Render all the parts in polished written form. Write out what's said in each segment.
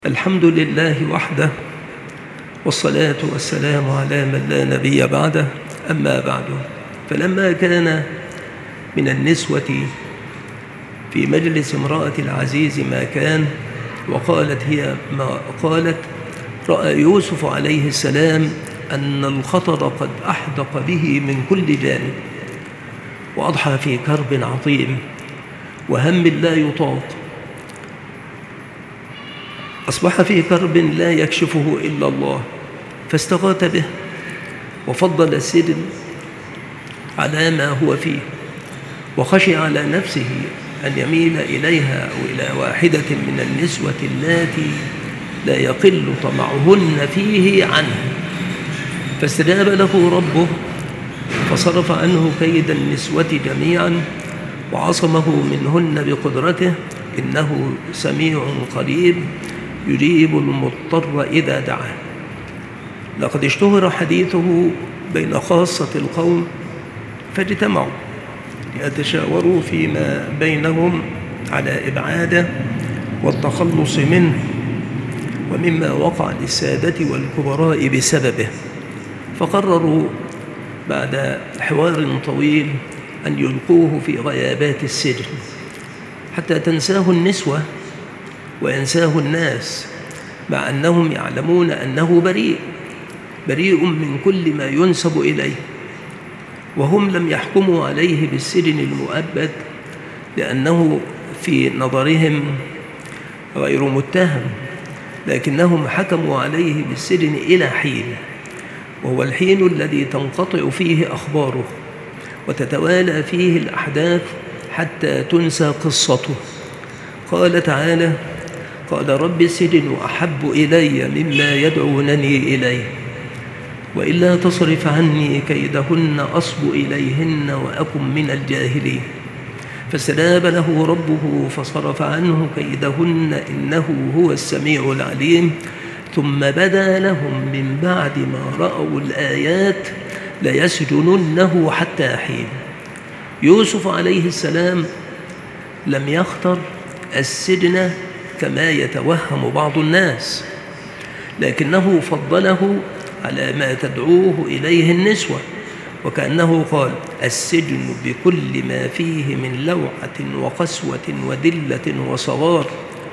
الحمد لله وحده، والصلاة والسلام على من لا نبي بعده. أما بعد، فلما كان من النسوة في مجلس امرأة العزيز ما كان، وقالت هي ما قالت، رأى يوسف عليه السلام أن الخطر قد أحدق به من كل جانب، وأضحى في كرب عظيم وهم لا يطاق. أصبح في كرب لا يكشفه إلا الله، فاستغاث به وفضل السجن على ما هو فيه، وخشي على نفسه أن يميل إليها أو إلى واحدة من النسوة اللاتي لا يقل طمعهن فيه عنه، فاستجاب له ربه فصرف عنه كيد النسوة جميعا وعصمه منهن بقدرته، إنه سميع قريب يجيب المضطر إذا دعاه. لقد اشتهر حديثه بين خاصة القوم فاجتمعوا ليتشاوروا فيما بينهم على إبعاده والتخلص منه ومما وقع للسادة والكبراء بسببه، فقرروا بعد حوار طويل أن يلقوه في غيابات السجن حتى تنساه النسوة وينساه الناس، مع أنهم يعلمون أنه بريء من كل ما ينسب إليه، وهم لم يحكموا عليه بالسجن المؤبد لأنه في نظرهم غير متهم، لكنهم حكموا عليه بالسجن إلى حين، وهو الحين الذي تنقطع فيه أخباره وتتوالى فيه الأحداث حتى تنسى قصته. قال تعالى: قال رب السجن أحب إلي مما يدعونني إليه، وإلا تصرف عني كيدهن أصب إليهن وأكن من الجاهلين. فاستجاب له ربه فصرف عنه كيدهن، إنه هو السميع العليم. ثم بدا لهم من بعد ما رأوا الآيات ليسجننه حتى حين. يوسف عليه السلام لم يختر السجن كما يتوهم بعض الناس، لكنه فضله على ما تدعوه إليه النسوة، وكأنه قال: السجن بكل ما فيه من لوعة وقسوة وذلة وصغار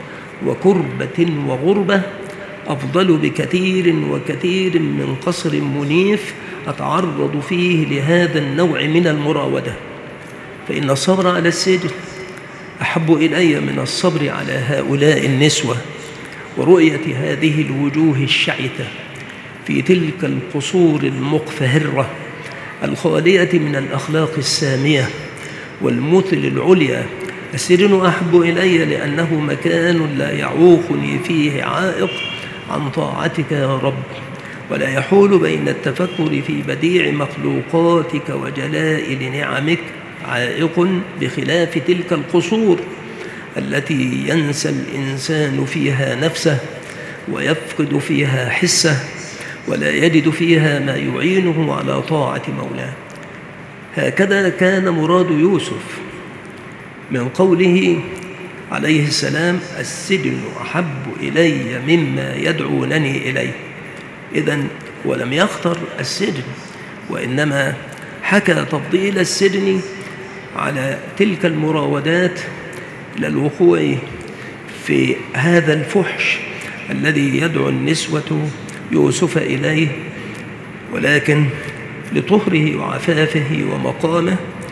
وكربة وغربة أفضل بكثير وكثير من قصر منيف أتعرض فيه لهذا النوع من المراودة، فإن الصبر على السجن أحب إلي من الصبر على هؤلاء النسوة ورؤية هذه الوجوه الشعثة في تلك القصور المقفهرة الخالية من الأخلاق السامية والمثل العليا. السجن أحب إلي لأنه مكان لا يعوقني فيه عائق عن طاعتك يا رب، ولا يحول بين التفكر في بديع مخلوقاتك وجلائل نعمك عائق، بخلاف تلك القصور التي ينسى الإنسان فيها نفسه ويفقد فيها حسه ولا يجد فيها ما يعينه على طاعة مولاه. هكذا كان مراد يوسف من قوله عليه السلام: السجن أحب إلي مما يدعونني إليه. إذن ولم يختر السجن، وإنما حكى تفضيل السجن على تلك المراودات إلى الوقوع في هذا الفحش الذي يدعو النسوة يوسف إليه، ولكن لطهره وعفافه ومقامه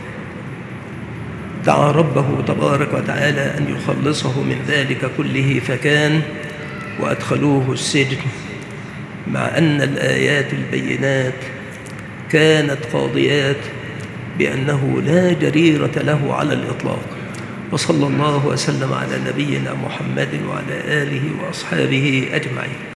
دعا ربه تبارك وتعالى أن يخلصه من ذلك كله، فكان وأدخلوه السجن، مع أن الآيات البينات كانت قاضيات بأنه لا جريرة له على الإطلاق. وصلى الله وسلم على نبينا محمد وعلى آله وأصحابه أجمعين.